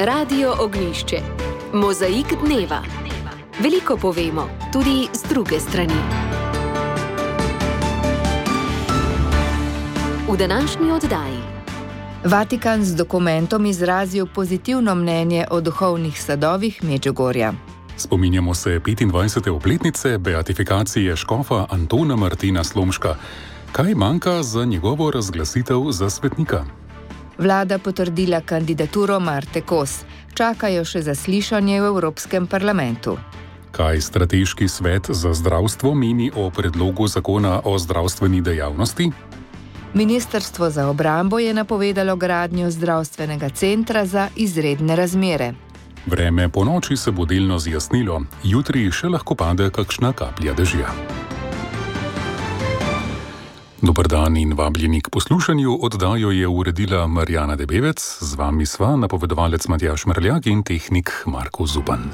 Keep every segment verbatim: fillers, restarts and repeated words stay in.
Radio Ognjišče. Mozaik dneva. Veliko povemo, tudi z druge strani. V današnji oddaji. Vatikan z dokumentom izrazil pozitivno mnenje o duhovnih sadovih Medžugorja. Spominjamo se petindvajsete obletnice beatifikacije škofa Antona Martina Slomška. Kaj manjka za njegovo razglasitev za svetnika? Vlada potrdila kandidaturo Marte Kos. Čakajo še zaslišanje v Evropskem parlamentu. Kaj strateški svet za zdravstvo meni o predlogu zakona o zdravstveni dejavnosti? Ministrstvo za obrambo je napovedalo gradnjo zdravstvenega centra za izredne razmere. Vreme po noči se bo delno zjasnilo, jutri še lahko pade kakšna kaplja dežja. Dober dan in vabljeni k poslušanju. Oddajo je uredila Marjana Debevec, z vami sva napovedovalec Matjaž Mrljak in tehnik Marko Zupan.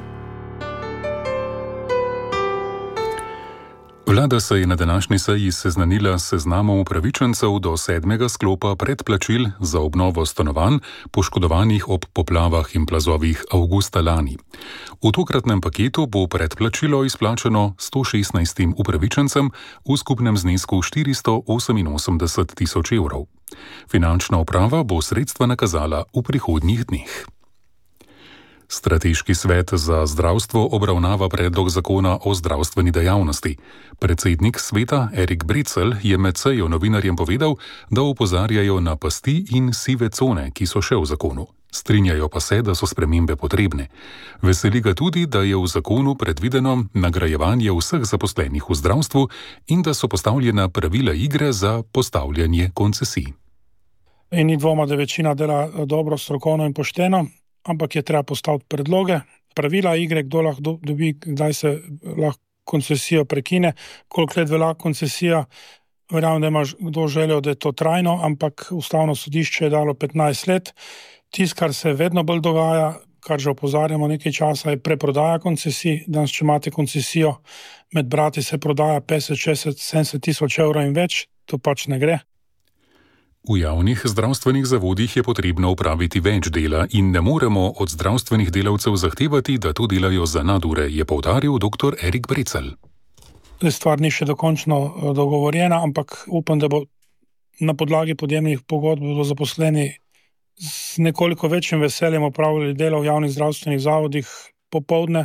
Vlada se je na današnji seji seznanila s seznamom upravičencev do sedmega sklopa predplačil za obnovo stanovanj, poškodovanih ob poplavah in plazovih avgusta lani. V tokratnem paketu bo predplačilo izplačeno sto šestnajstim upravičencem v skupnem znesku štiristo oseminosemdeset tisoč evrov. Finančna uprava bo sredstva nakazala v prihodnjih dneh. Strateški svet za zdravstvo obravnava predlog zakona o zdravstveni dejavnosti. Predsednik sveta Erik Brecelj je med sejo novinarjem povedal, da opozarjajo na pasti in sive cone, ki so še v zakonu. Strinjajo pa se, da so spremembe potrebne. Veseli ga tudi, da je v zakonu predvideno nagrajevanje vseh zaposlenih v zdravstvu in da so postavljena pravila igre za postavljanje koncesij. In ni dvoma, da večina dela dobro, strokovno in pošteno, ampak je treba postaviti predloge, pravila igre, kdo lahko dobi, kdaj se lahko koncesijo prekine, koliko let velja koncesija. Verjamem, da imaš kdo želel, da je to trajno, ampak Ustavno sodišče je dalo petnajst let. Tisto, kar se vedno bolj dogaja, kar že opozarjamo nekaj časa, je preprodaja koncesij. Danes, če imate koncesijo, med brati se prodaja petdeset, šestdeset, sedemdeset tisoč evrov in več, to pač ne gre. V javnih zdravstvenih zavodih je potrebno opraviti več dela in ne moremo od zdravstvenih delavcev zahtevati, da to delajo za nadure, je poudaril dr. Erik Brecelj. Stvar ni še dokončno dogovorjena, ampak upam, da bo na podlagi podjemnih pogodb bodo zaposleni z nekoliko večjim veseljem opravljali delo v javnih zdravstvenih zavodih popoldne.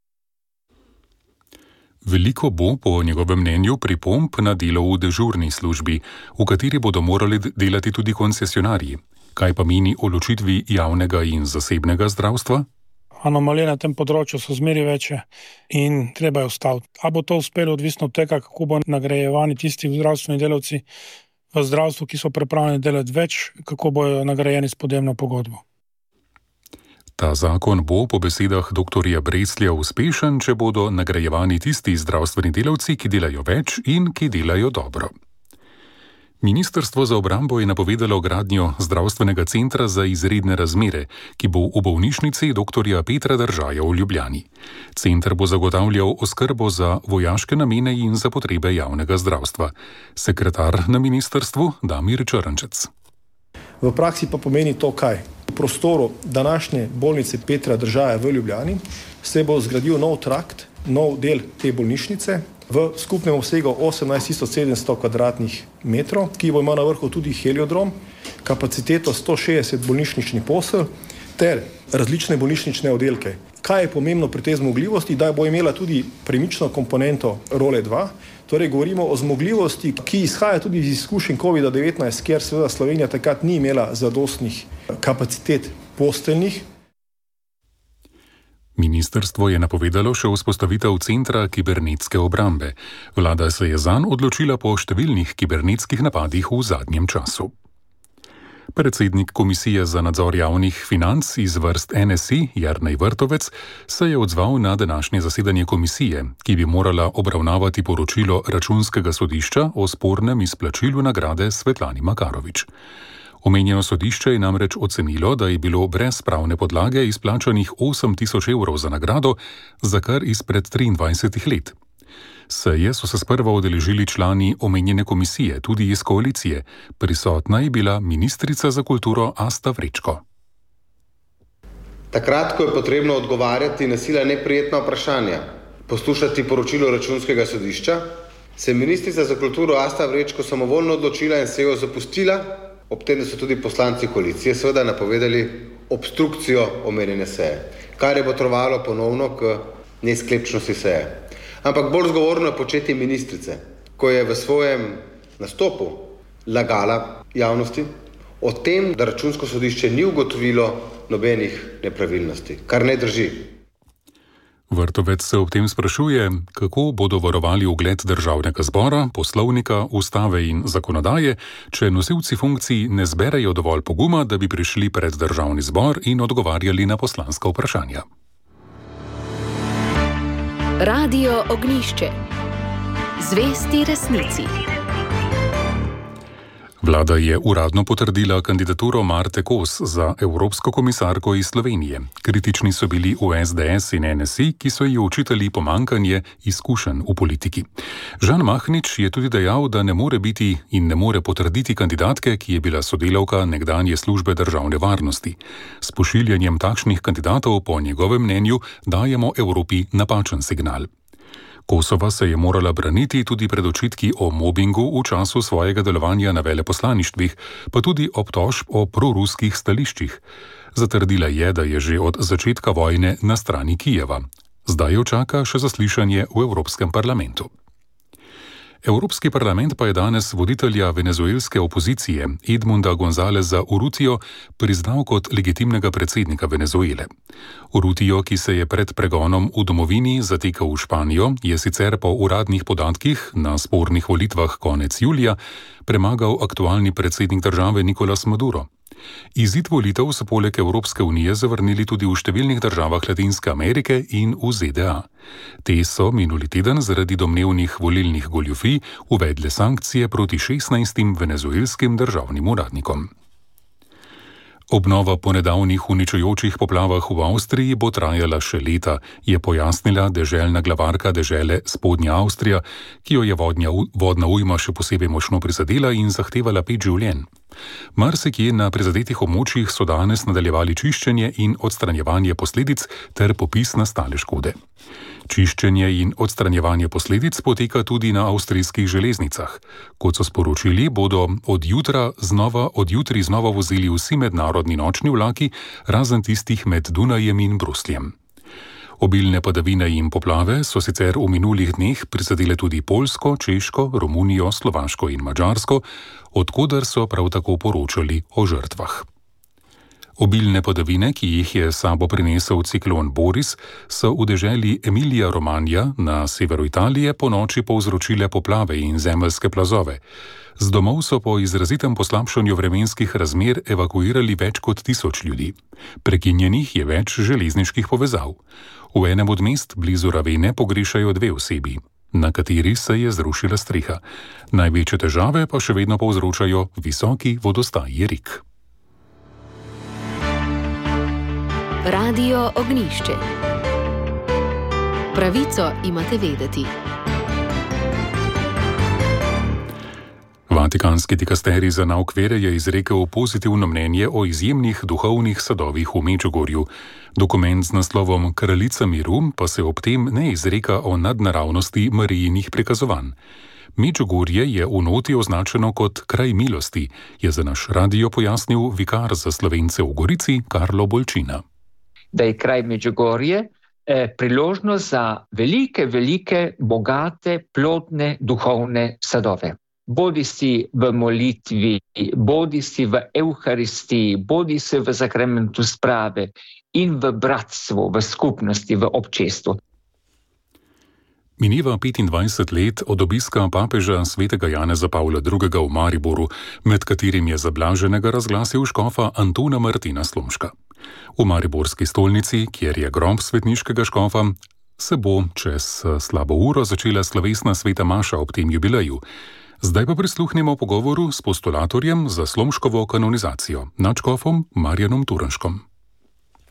Veliko bo, po njegovem mnenju, pripomb na delo v dežurni službi, v kateri bodo morali delati tudi koncesionarji. Kaj pa meni o ločitvi javnega in zasebnega zdravstva? Anomalije na tem področju so zmeri večje in treba je ustaviti. A bo to uspelo, odvisno od tega, kako bo nagrajevani tisti zdravstveni delavci v zdravstvu, ki so pripravljeni delati več, kako bojo nagrajeni s podjemno pogodbo. Ta zakon bo po besedah doktorja Breclja uspešen, če bodo nagrajevani tisti zdravstveni delavci, ki delajo več in ki delajo dobro. Ministrstvo za obrambo je napovedalo gradnjo zdravstvenega centra za izredne razmere, ki bo v bolnišnici doktorja Petra Držaja v Ljubljani. Center bo zagotavljal oskrbo za vojaške namene in za potrebe javnega zdravstva. Sekretar na ministrstvu Damir Črnčec. V praksi pa pomeni to kaj? V prostoru današnje bolnice Petra Držaja v Ljubljani se bo zgradil nov trakt, nov del te bolnišnice v skupnem obsegu osemnajst tisoč sedemsto kvadratnih metrov, ki bo imel na vrhu tudi heliodrom, kapaciteto sto šestdeset bolnišničnih postelj ter različne bolnišnične oddelke. Kaj je pomembno pri tej zmogljivosti? Da bo imela tudi premično komponento role dva, torej govorimo o zmogljivosti, ki izhaja tudi iz izkušenj covid devetnajst, kjer seveda Slovenija takrat ni imela zadostnih kapacitet posteljnih. Ministrstvo je napovedalo še vzpostavitev centra kibernetske obrambe. Vlada se je zanj odločila po številnih kibernetskih napadih v zadnjem času. Predsednik Komisije za nadzor javnih financ iz vrst N S I, Jernej Vrtovec, se je odzval na današnje zasedanje komisije, ki bi morala obravnavati poročilo Računskega sodišča o spornem izplačilu nagrade Svetlani Makarovič. Omenjeno sodišče je namreč ocenilo, da je bilo brez pravne podlage izplačanih osem tisoč evrov za nagrado, za kar izpred triindvajsetih let. Seje so se sprva udeležili člani omenjene komisije, tudi iz koalicije. Prisotna je bila ministrica za kulturo Asta Vrečko. Takrat, ko je potrebno odgovarjati na sila neprijetna vprašanja, poslušati poročilo Računskega sodišča, se je ministrica za kulturo Asta Vrečko samovoljno odločila in sejo zapustila, ob tem, da so tudi poslanci koalicije seveda napovedali obstrukcijo omenjene seje, kar je botrovalo ponovno k nesklepčnosti seje. Ampak bolj zgovorno je početje ministrice, ko je v svojem nastopu lagala javnosti o tem, da Računsko sodišče ni ugotovilo nobenih nepravilnosti, kar ne drži. Vrtovec se ob tem sprašuje, kako bodo varovali ugled državnega zbora, poslovnika, ustave in zakonodaje, če nosilci funkcij ne zberejo dovolj poguma, da bi prišli pred državni zbor in odgovarjali na poslanska vprašanja. Radio Ognjišče. Zvesti resnici. Vlada je uradno potrdila kandidaturo Marte Kos za evropsko komisarko iz Slovenije. Kritični so bili v S D S in N S I, ki so ji očitali pomankanje izkušenj v politiki. Žan Mahnič je tudi dejal, da ne more biti in ne more potrditi kandidatke, ki je bila sodelavka nekdanje službe državne varnosti. S pošiljanjem takšnih kandidatov po njegovem mnenju dajemo Evropi napačen signal. Kosova se je morala braniti tudi pred očitki o mobingu v času svojega delovanja na veleposlaništvih, pa tudi obtožb o proruskih stališčih. Zatrdila je, da je že od začetka vojne na strani Kijeva. Zdaj jo čaka še zaslišanje v Evropskem parlamentu. Evropski parlament pa je danes voditelja venezuelske opozicije Edmunda Gonzáleza Urrutio priznal kot legitimnega predsednika Venezuele. Urrutio, ki se je pred pregonom v domovini zatekal v Španijo, je sicer po uradnih podatkih na spornih volitvah konec julija premagal aktualni predsednik države Nicolás Maduro. Izid volitev so poleg Evropske unije zavrnili tudi v številnih državah Latinske Amerike in v Z D A. Te so minuli teden zaradi domnevnih volilnih goljufij uvedle sankcije proti šestnajstim venezuelskim državnim uradnikom. Obnova po nedavnih uničujočih poplavah v Avstriji bo trajala še leta, je pojasnila deželna glavarka dežele Spodnja Avstrija, ki jo je vodnja, vodna ujma še posebej močno prizadela in zahtevala pet življenj. Marsikje na prizadetih območjih so danes nadaljevali čiščenje in odstranjevanje posledic ter popis nastale škode. Čiščenje in odstranjevanje posledic poteka tudi na avstrijskih železnicah. Kot so sporočili, bodo od jutra znova, od jutri znova vozili vsi mednarodni nočni vlaki, razen tistih med Dunajem in Brusljem. Obilne padavine in poplave so sicer v minulih dneh prizadele tudi Poljsko, Češko, Romunijo, Slovaško in Madžarsko, od koder so prav tako poročali o žrtvah. Obilne padavine, ki jih je sabo prinesel ciklon Boris, so v deželi Emilia Romagna na severu Italije po noči povzročile poplave in zemeljske plazove. Z domov so po izrazitem poslabšanju vremenskih razmer evakuirali več kot tisoč ljudi. Prekinjenih je več železniških povezav. V enem od mest blizu Ravene pogrešajo dve osebi, na kateri se je zrušila streha. Največje težave pa še vedno povzročajo visoki vodostaji rik. Radio Ognjišče. Pravico imate vedeti. Vatikanski dikasterij za nauk vere je izrekel pozitivno mnenje o izjemnih duhovnih sadovih v Medžugorju. Dokument z naslovom Kraljica miru pa se ob tem ne izreka o nadnaravnosti Marijinih prikazovanj. Medžugorje je v noti označeno kot kraj milosti, je za naš radio pojasnil vikar za Slovence v Gorici Karlo Bolčina. Da je kraj Medžugorje eh, priložnost za velike, velike, bogate, plodne, duhovne sadove. Bodi si v molitvi, bodi si v Evharistiji, bodi si v sakramentu sprave in v bratstvu, v skupnosti, v občestvu. Mineva petindvajset let od obiska papeža svetega Janeza Pavla drugega. v Mariboru, med katerim je za blaženega razglasil škofa Antona Martina Slomška. V mariborski stolnici, kjer je grob svetniškega škofa, se bo čez slabo uro začela slovesna sveta maša ob tem jubileju. Zdaj pa prisluhnemo pogovoru s postulatorjem za Slomškovo kanonizacijo, nadškofom Marjanom Turnškom.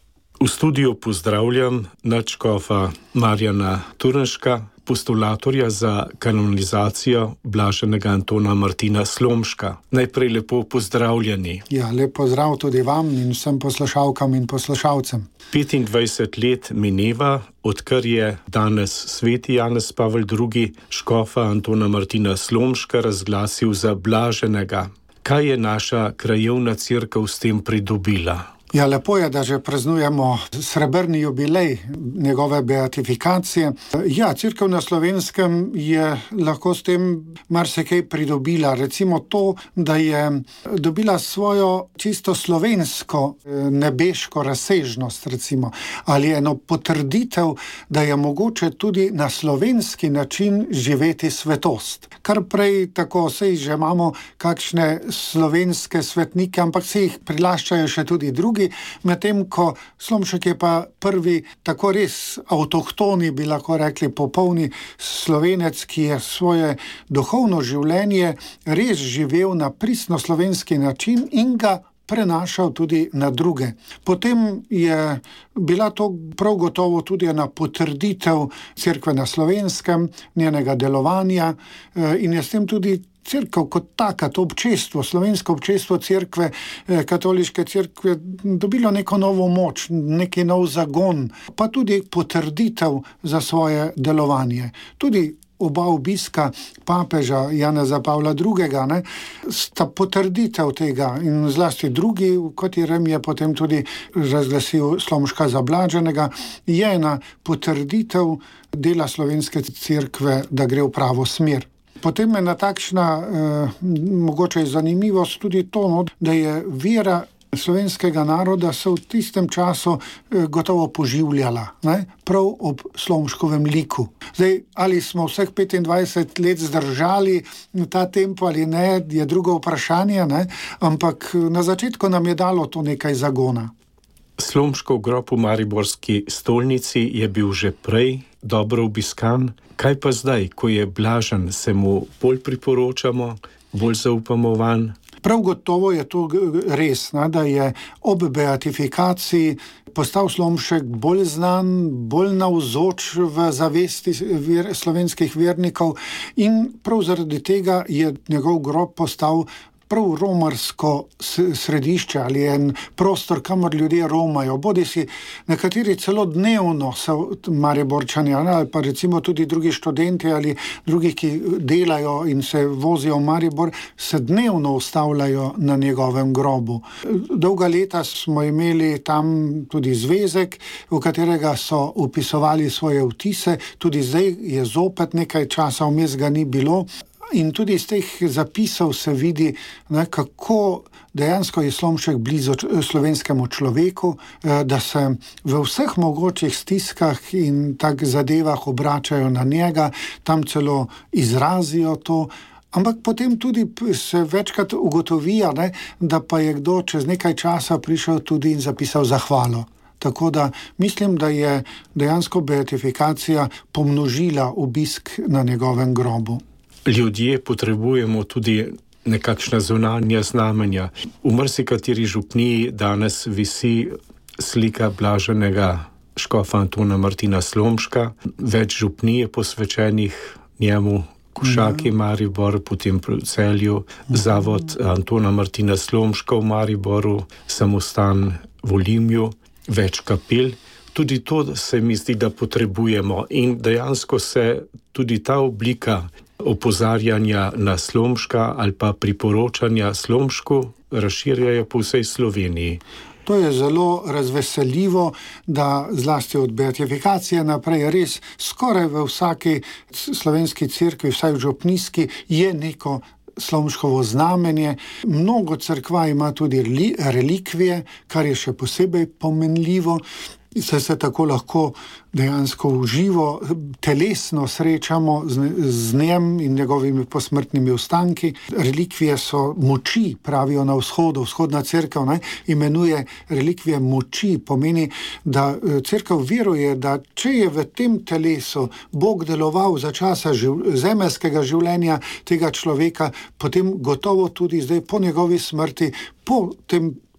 V studiu pozdravljam nadškofa Marjana Turnška, postulatorja za kanonizacijo blaženega Antona Martina Slomška. Najprej lepo pozdravljeni. Ja, lep pozdrav tudi vam in vsem poslušalkam in poslušalcem. petindvajset let mineva, odkar je danes sveti Janez Pavel drugi škofa Antona Martina Slomška razglasil za blaženega. Kaj je naša krajevna cerkev s tem pridobila? Ja, lepo je, da že praznujemo srebrni jubilej njegove beatifikacije. Ja, cerkev na Slovenskem je lahko s tem marsikaj pridobila. Recimo to, da je dobila svojo čisto slovensko nebeško razsežnost, recimo, ali eno potrditev, da je mogoče tudi na slovenski način živeti svetost. Kar prej tako, sej že imamo kakšne slovenske svetnike, ampak se jih prilaščajo še tudi drugi, medtem ko Slomšek je pa prvi tako res avtohtoni, bi lahko rekli popolni Slovenec, ki je svoje duhovno življenje res živel na pristno slovenski način in ga prenašal tudi na druge. Potem je bila to prav gotovo tudi ena potrditev cerkve na Slovenskem, njenega delovanja in je s tem tudi cerkev kot taka, to občestvo, slovensko občestvo cerkve, katoliške cerkve, dobilo neko novo moč, neki nov zagon, pa tudi potrditev za svoje delovanje. Tudi oba obiska papeža Janeza Pavla drugega, ne, sta potrditev tega in zlasti drugi, v katerem je potem tudi razglasil Slomška za blaženega, je ena potrditev dela slovenske cerkve, da gre v pravo smer. Potem je ena takšna, eh, mogoče zanimivost tudi to, no, da je vera slovenskega naroda se v tistem času eh, gotovo poživljala, ne? Prav ob Slomškovem liku. Zdaj, ali smo vseh petindvajset let zdržali ta tempo ali ne, je drugo vprašanje, ne? Ampak na začetku nam je dalo to nekaj zagona. Slomškov grob v mariborski stolnici je bil že prej dobro obiskan. Kaj pa zdaj, ko je blažen, se mu bolj priporočamo, bolj zaupamo vanj? Prav gotovo je to res, ne, da je ob beatifikaciji postal Slomšek bolj znan, bolj navzoč v zavesti ver, slovenskih vernikov in prav zaradi tega je njegov grob postal prav romarsko središče ali en prostor, kamor ljudje romajo. Bodi si nekateri celo dnevno so Mariborčani ali pa recimo tudi drugi študenti ali drugi, ki delajo in se vozijo v Maribor, se dnevno ustavljajo na njegovem grobu. Dolga leta smo imeli tam tudi zvezek, v katerega so upisovali svoje vtise, tudi zdaj je zopet nekaj časa, vmes ga ni bilo. In tudi iz teh zapisov se vidi, ne, kako dejansko je Slomšek blizu slovenskemu človeku, da se v vseh mogočih stiskah in tak zadevah obračajo na njega, tam celo izrazijo to, ampak potem tudi se večkrat ugotovijo, ne, da pa je kdo čez nekaj časa prišel tudi in zapisal zahvalo. Tako da mislim, da je dejansko beatifikacija pomnožila obisk na njegovem grobu. Ljudje potrebujemo tudi nekakšna zunanja znamenja. V marsikateri župniji danes visi slika blaženega škofa Antona Martina Slomška. Več župnij je posvečenih njemu, Košaki, Maribor, potem v Celju, zavod Antona Martina Slomška v Mariboru, samostan v Olimju, več kapel. Tudi to se mi zdi, da potrebujemo in dejansko se tudi ta oblika opozarjanja na Slomška ali pa priporočanja Slomšku razširjajo po vsej Sloveniji. To je zelo razveseljivo, da zlasti od beatifikacije naprej res skoraj v vsaki slovenski cerkvi, vsaj v župnijski, je neko Slomškovo znamenje. Mnogo cerkva ima tudi relikvije, kar je še posebej pomenljivo. Se se tako lahko dejansko v živo, telesno srečamo z, z njem in njegovimi posmrtnimi ostanki. Relikvije so moči, pravijo na vzhodu. Vzhodna cerkev ne, imenuje relikvije moči, pomeni, da cerkev veruje, da če je v tem telesu Bog deloval za časa živ, zemeljskega življenja tega človeka, potem gotovo tudi zdaj po njegovi smrti, po tem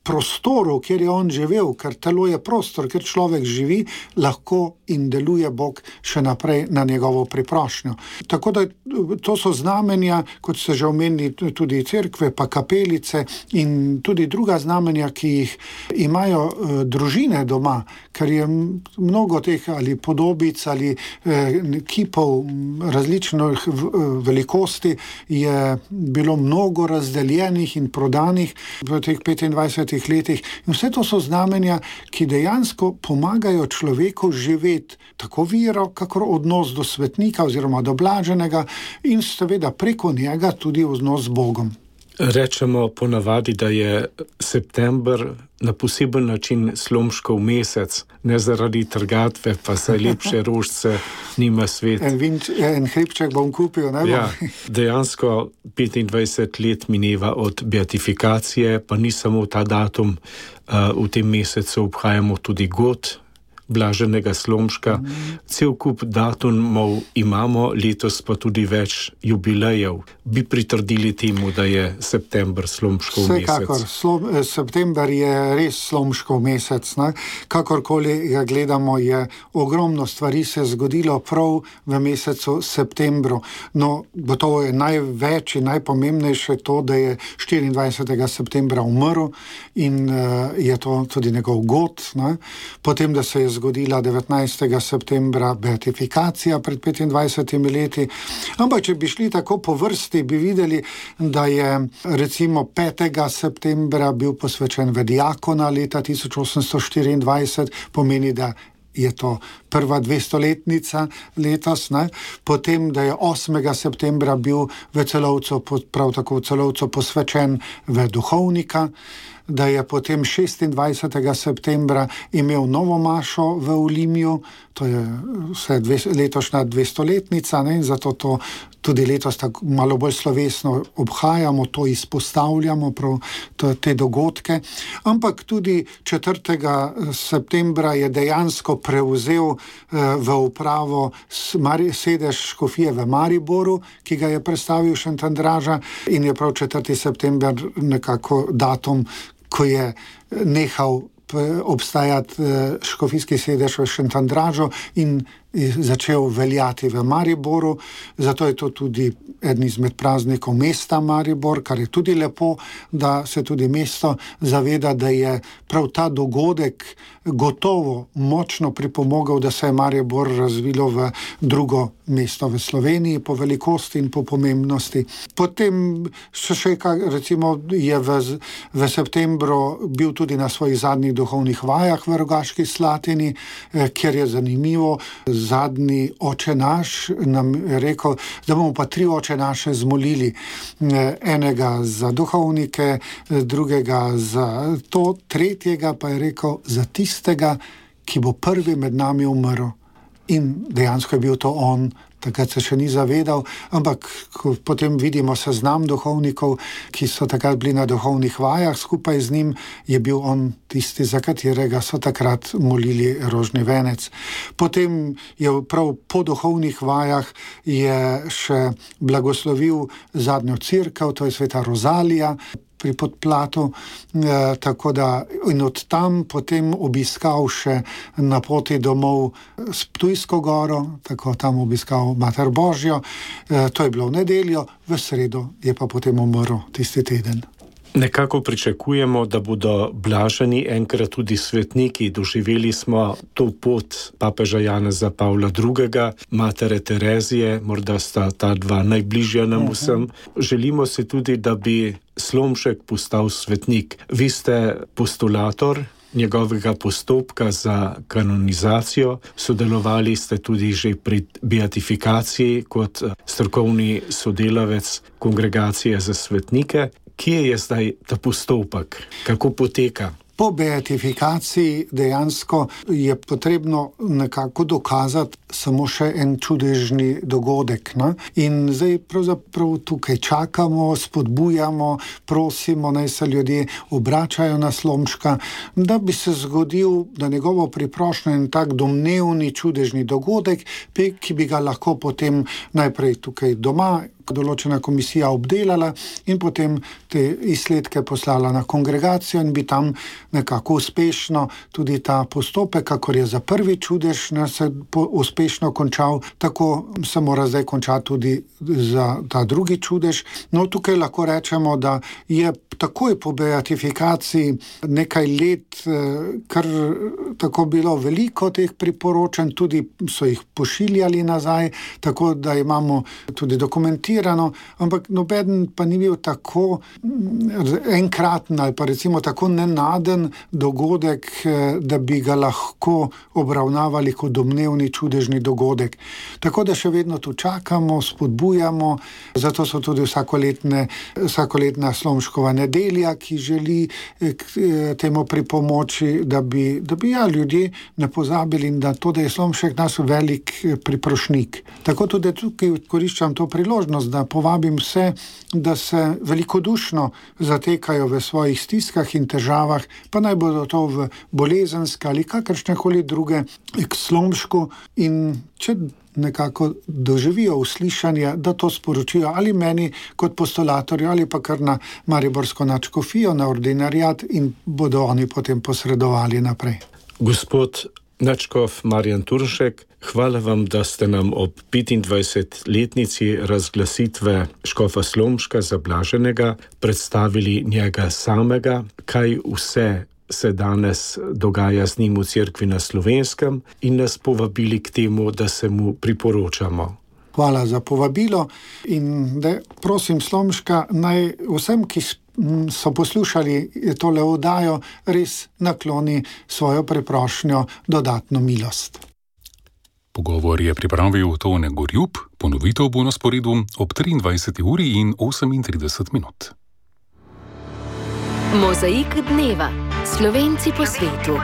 prostoru, kjer je on živel, ker telo je prostor, kjer človek živi, lahko in deluje Bog še naprej na njegovo priprošnjo. Tako da to so znamenja, kot ste že omenili, tudi cerkve, pa kapelice in tudi druga znamenja, ki jih imajo eh, družine doma, ker je mnogo teh ali podobic ali eh, kipov različnih velikosti je bilo mnogo razdeljenih in prodanih v teh petindvajsetih letih. In vse to so znamenja, ki dejansko pomagajo človeku živeti tako vero, kakor odnos do svetnika oziroma do blaženega in seveda preko njega tudi odnos z Bogom. Rečemo ponavadi, da je september na poseben način slomškov mesec, ne zaradi trgatve, pa saj lepše rožice nima svet. En, vinč, en hribček bom kupil, ne bom? Ja, dejansko petindvajset let mineva od beatifikacije, pa ni samo ta datum, uh, v tem mesecu obhajamo tudi god blaženega Slomška. Mm. Cel kup datumov imamo, letos pa tudi več jubilejev. Bi pritrdili temu, da je september Slomškov mesec? Vsekakor, Slom, september je res Slomškov mesec. Ne? Kakorkoli ga gledamo, je ogromno stvari se zgodilo prav v mesecu septembru. No, gotovo je največ in najpomembnejše to, da je štiriindvajsetega septembra umrl in uh, je to tudi njegov god. Ne? Potem, da se je zgodila devetnajstega septembra beatifikacija pred petindvajsetimi leti. Ampak, če bi šli tako po vrsti, bi videli, da je recimo petega septembra bil posvečen v diakona leta tisoč osemsto štiriindvajset, pomeni, da je to prva dvestoletnica letos, ne? Potem, da je osmega septembra bil v Celovcu, prav tako v Celovcu posvečen v duhovnika, da je potem šestindvajsetega septembra imel novo mašo v Olimju, to je vse dve, letošnja dvestoletnica, ne? In zato to tudi letos tako malo bolj slovesno obhajamo, to izpostavljamo, prav to, te dogodke. Ampak tudi četrtega septembra je dejansko prevzel eh, v upravo sedež škofije v Mariboru, ki ga je predstavil Šentandrža, in je prav četrtega septembra nekako datum, ko je nehal obstajati škofijski sedež v Šentandržu in začel veljati v Mariboru. Zato je to tudi eden izmed praznikov mesta Maribor, kar je tudi lepo, da se tudi mesto zaveda, da je prav ta dogodek gotovo močno pripomogel, da se je Maribor razvilo v drugo mesto v Sloveniji po velikosti in po pomembnosti. Potem še še recimo je v, v septembru bil tudi na svojih zadnjih duhovnih vajah v Rogaški Slatini, kjer je zanimivo, zadnji oče naš nam je rekel, da bomo pa tri oče naše zmolili. Enega za duhovnike, drugega za to, tretjega pa je rekel za tistega, ki bo prvi med nami umrl. In dejansko je bil to on, takrat se še ni zavedal, ampak ko potem vidimo seznam duhovnikov, ki so takrat bili na duhovnih vajah, skupaj z njim je bil on tisti, za katerega so takrat molili rožni venec. Potem je prav po duhovnih vajah je še blagoslovil zadnjo cerkev, to je sveta Rozalija pri Podplatu, eh, tako da in od tam potem obiskal še na poti domov s Ptujsko goro, tako tam obiskal Mater Božjo, eh, to je bilo v nedeljo, v sredo je pa potem umrl tisti teden. Nekako pričakujemo, da bodo blaženi enkrat tudi svetniki. Doživeli smo to pot papeža Janeza Pavla drugega, matere Terezije, morda sta ta dva najbližja nam vsem. Želimo si tudi, da bi Slomšek postal svetnik. Vi ste postulator njegovega postopka za kanonizacijo, sodelovali ste tudi že pri beatifikaciji kot strokovni sodelavec Kongregacije za svetnike. Kje je zdaj ta postopek? Kako poteka? Po beatifikaciji dejansko je potrebno nekako dokazati samo še en čudežni dogodek. Ne? In zdaj pravzaprav tukaj čakamo, spodbujamo, prosimo, naj se ljudje obračajo na Slomška, da bi se zgodil, da njegovo priprošnjo en tak domnevni čudežni dogodek, ki bi ga lahko potem najprej tukaj doma določena komisija obdelala in potem te izsledke poslala na kongregacijo in bi tam nekako uspešno tudi ta postopek, kakor je za prvi čudež, ne, se uspešno končal, tako se mora zdaj končati tudi za ta drugi čudež. No, tukaj lahko rečemo, da je takoj po beatifikaciji nekaj let kar tako bilo veliko teh priporočen, tudi so jih pošiljali nazaj, tako da imamo tudi dokumentirano, ampak nobeden pa ni bil tako enkraten ali pa recimo tako nenaden dogodek, da bi ga lahko obravnavali kot domnevni čudežni dogodek. Tako da še vedno tu čakamo, spodbujamo, zato so tudi vsakoletne, vsakoletna Slomškova nedelja, ki želi k temu pripomoči, da bi, da bi ja, ljudje ne pozabili in da to, da je Slomšek naš velik priprošnik. Tako tudi tukaj koriščam to priložnost, da povabim vse, da se velikodušno zatekajo v svojih stiskah in težavah, pa naj bodo to v bolezenske ali kakršnekoli druge k Slomšku, in če nekako doživijo uslišanje, da to sporočijo ali meni kot postulatorju ali pa kar na mariborsko nadškofijo, na ordinariat, in bodo oni potem posredovali naprej. Gospod nadškof Marjan Turnšek, hvala vam, da ste nam ob petindvajsetletnici razglasitve škofa Slomška za blaženega predstavili njega samega, kaj vse se danes dogaja z njim v cerkvi na Slovenskem, in nas povabili k temu, da se mu priporočamo. Hvala za povabilo in da prosim Slomška, naj vsem, ki so poslušali tole oddajo, res nakloni svojo preprošnjo dodatno milost. Pogovor je pripravil Tone Gorjup, ponovitev bo na sporedu ob triindvajseti uri in osemintrideset minut. Mozaik dneva. Slovenci po svetu.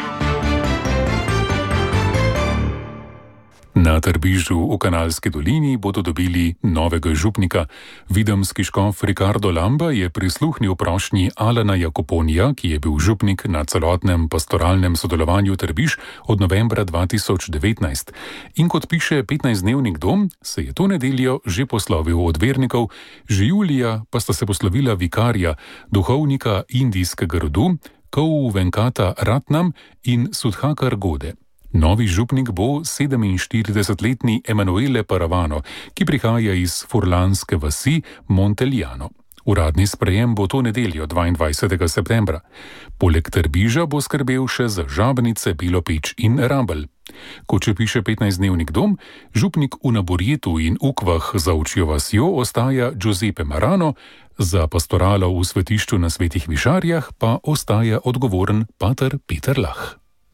Na Trbižu v Kanalski dolini bodo dobili novega župnika. Videmski škof Ricardo Lamba je prisluhnil prošnji Alana Jakoponija, ki je bil župnik na celotnem pastoralnem sodelovanju Trbiž od novembra dva tisoč devetnajst. In kot piše petnajstdnevnik Dom, se je to nedeljo že poslovil od vernikov, že julija pa sta se poslovila vikarja, duhovnika indijskega rodu, Kou Venkata Ratnam in Sudhakar Gode. Novi župnik bo sedeminštiridesetletni Emanuele Paravano, ki prihaja iz furlanske vasi Monteljano. Uradni sprejem bo to nedeljo dvaindvajsetega septembra. Poleg Trbiža bo skrbel še za Žabnice, Belopeč in Rabelj. Kot še piše petnajstdnevnik Dom, župnik v Naborjetu in Ukvah za Ovčjo vasjo ostaja Giuseppe Marano, za pastoralo v svetišču na Svetih Višarjah pa ostaja odgovoren pater Peter Lah.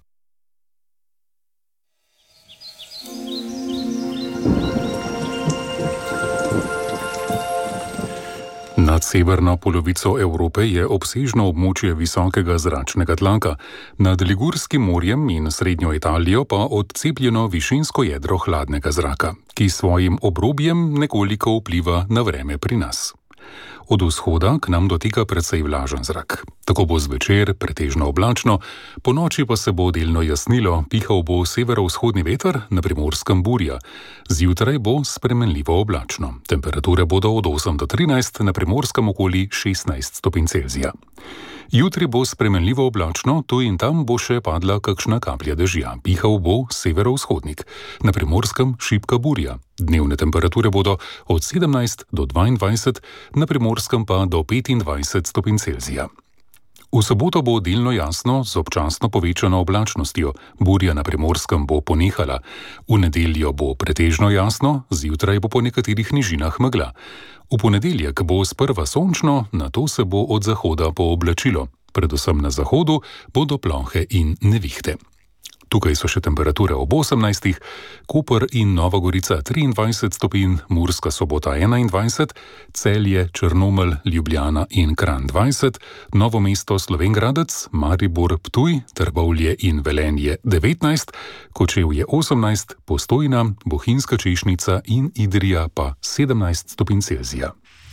Nad severno polovico Evrope je obsežno območje visokega zračnega tlaka, nad Ligurskim morjem in srednjo Italijo pa odcepljeno višinsko jedro hladnega zraka, ki svojim obrobjem nekoliko vpliva na vreme pri nas. Od vzhoda k nam dotika precej vlažen zrak. Tako bo zvečer pretežno oblačno, ponoči pa se bo delno jasnilo, pihal bo severovzhodni veter, na Primorskem burja. Zjutraj bo spremenljivo oblačno. Temperature bodo od osem do trinajst, na Primorskem okoli šestnajst stopinj Celzija. Jutri bo spremenljivo oblačno, tu in tam bo še padla kakšna kaplja dežja. Pihal bo severovzhodnik, na Primorskem šibka burja. Dnevne temperature bodo od sedemnajst do dvaindvajset, na Primorskem pa do petindvajset stopinj Celzija. V soboto bo delno jasno z občasno povečano oblačnostjo, burja na Primorskem bo ponehala. V nedeljo bo pretežno jasno, zjutraj bo po nekaterih nižinah megla. V ponedeljek bo sprva sončno, nato se bo od zahoda pooblačilo. Predvsem na zahodu bodo plohe in nevihte. Tukaj so še temperature ob osemnajstih, Koper in Nova Gorica triindvajset stopinj, Murska Sobota enaindvajset, Celje, Črnomelj, Ljubljana in Kranj dvajset, Novo mesto, Slovenj Gradec, Maribor, Ptuj, Trbovlje in Velenje devetnajst, Kočevje osemnajst, Postojna, Bohinjska Češnica in Idrija pa sedemnajst stopinj Celzija.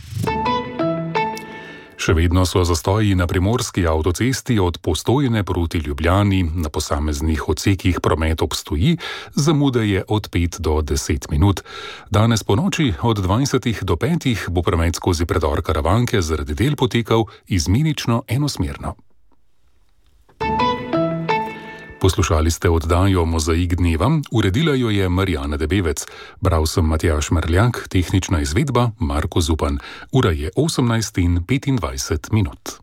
Še vedno so zastoji na primorski avtocesti od Postojne proti Ljubljani, na posameznih odsekih promet obstoji, zamude je od pet do deset minut. Danes po noči od dvajsetih do petih bo promet skozi predor Karavanke zaradi del potekal izmenično enosmerno. Poslušali ste oddajo Mozaik dneva, uredila jo je Marjana Debevec. Bral sem Matjaž Merljak, tehnična izvedba Marko Zupan. Ura je osemnajst in petindvajset minut.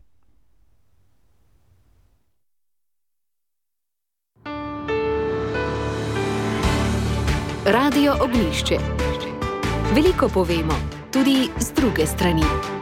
Radio Ognjišče. Veliko povemo, tudi z druge strani.